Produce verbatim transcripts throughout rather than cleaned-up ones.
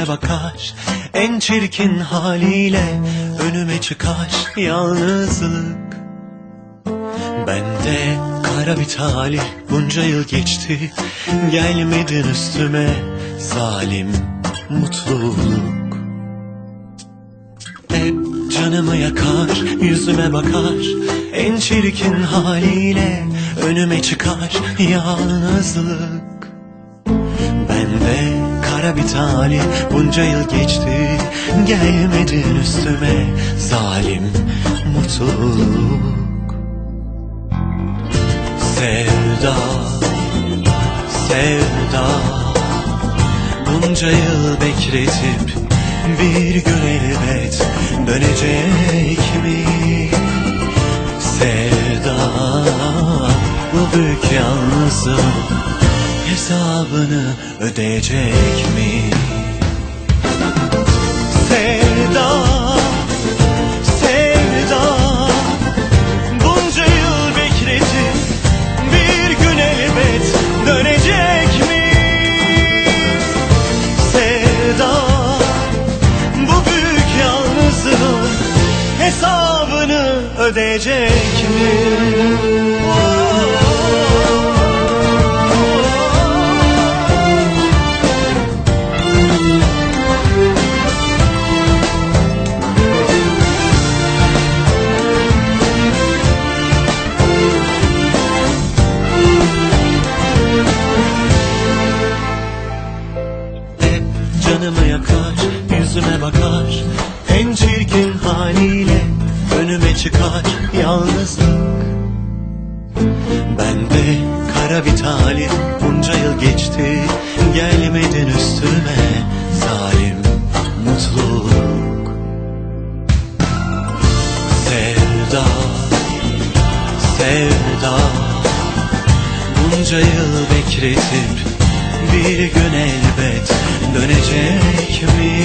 yüzüme bakar, en çirkin haliyle önüme çıkar yalnızlık. Bende kara bir talih, bunca yıl geçti, gelmedin üstüme zalim mutluluk. Hep canımı yakar, yüzüme bakar, en çirkin haliyle önüme çıkar yalnızlık. Bende kara bir talih, bunca yıl geçti, gelmedin üstüme zalim mutluluk. Sevda, sevda, bunca yıl bekletip bir gün elbet dönecek mi? Sevda, bu büyük yalnızlığın hesabını ödeyecek mi? Sevda, sevda, bunca yıl bekletip bir gün elbet dönecek mi? Sevda, bu büyük yalnızlığın hesabını ödeyecek mi? Canımı yakar, yüzüme bakar, en çirkin haliyle önüme çıkar yalnızlık. Bende kara bir talih, bunca yıl geçti, gelmedin üstüme zalim mutluluk. Sevda, sevda, bunca yıl bekletip bir gün elbet dönecek mi?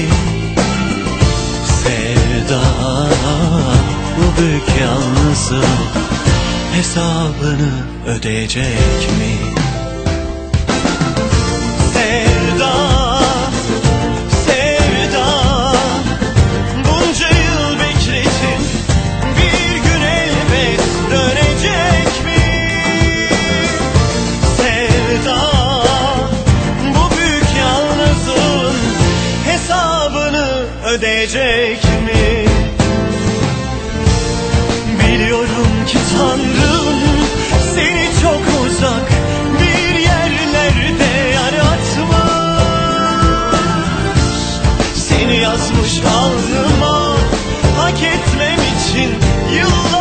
Sevda, bu büyük yalnızlığın hesabını ödeyecek mi? Sevda, sevda, bunca yıl bekletip bir gün elbet dönecek mi? Sevda, ödeyecek mi? Biliyorum ki Tanrım seni çok uzak bir yerlerde yaratmış. Seni yazmış alnıma, hak etmem için yıllar